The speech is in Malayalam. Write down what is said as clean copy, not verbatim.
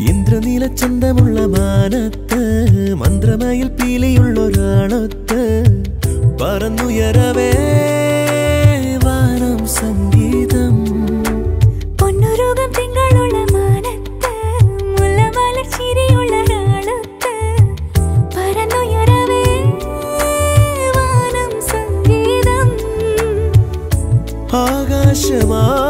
ഇന്ദ്രനീല ചന്തമുള്ള മാനത്ത് മന്ത്രമയിൽ പീലിയുള്ളൊരാളൊത്ത് പറന്നുയരവേ വാനം സംഗീതം. പൊന്നുരുകം തിങ്കളുള്ള മാനത്ത് മുല്ലമലർ ചിരിയുള്ളൊരാളൊത്ത് പറന്നുയരവേ വാനം സംഗീതം. ആകാശമാ